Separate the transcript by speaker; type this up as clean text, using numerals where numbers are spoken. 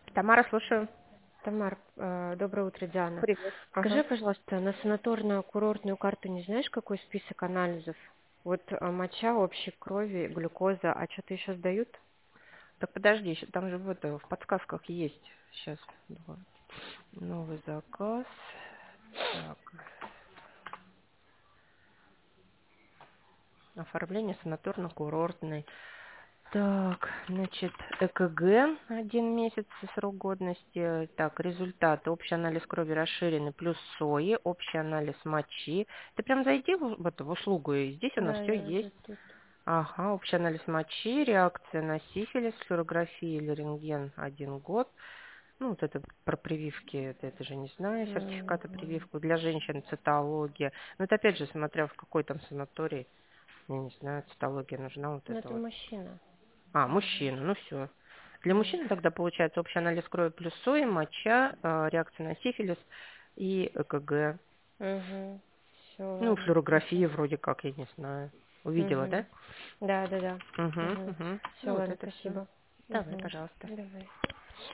Speaker 1: Тамара, слушаю.
Speaker 2: Тамар, доброе утро, Диана.
Speaker 1: Привет.
Speaker 2: Скажи,
Speaker 1: Ага.
Speaker 2: пожалуйста, на санаторную курортную карту не знаешь, какой список анализов? Вот моча, общей крови, глюкоза, а что-то еще сдают?
Speaker 1: Так подожди, там же в подсказках есть. Сейчас. Новый заказ. Так. Оформление санаторно-курортной. Так, значит, ЭКГ 1 месяц срок годности. Так, результаты. Общий анализ крови расширенный плюс СОИ, общий анализ мочи. Ты прям зайди в услугу, и здесь у нас
Speaker 2: Да,
Speaker 1: все
Speaker 2: я
Speaker 1: есть.
Speaker 2: уже тут.
Speaker 1: Ага, общий анализ мочи, реакция на сифилис, флюорография или рентген 1 год. Ну, вот это про прививки, это же не знаю, сертификаты
Speaker 2: Мгм.
Speaker 1: прививку. Для женщин цитология. Но это опять же, смотря в какой там санаторий, я не знаю, цитология нужна вот
Speaker 2: Ну,
Speaker 1: это
Speaker 2: это
Speaker 1: вот.
Speaker 2: мужчина.
Speaker 1: А, мужчина, ну все. Для
Speaker 2: Да.
Speaker 1: мужчины тогда получается общий анализ крови плюс СОИ, моча, реакция на сифилис и ЭКГ.
Speaker 2: Угу. Все,
Speaker 1: Ну,
Speaker 2: ладно,
Speaker 1: флюорография
Speaker 2: спасибо.
Speaker 1: вроде как, я не знаю. Увидела, да?
Speaker 2: Угу. Да, да, да.
Speaker 1: Угу,
Speaker 2: Угу.
Speaker 1: угу.
Speaker 2: Все,
Speaker 1: Ну, вот
Speaker 2: ладно,
Speaker 1: это все.
Speaker 2: спасибо.
Speaker 1: Давай,
Speaker 2: Угу.
Speaker 1: пожалуйста.
Speaker 2: Давай.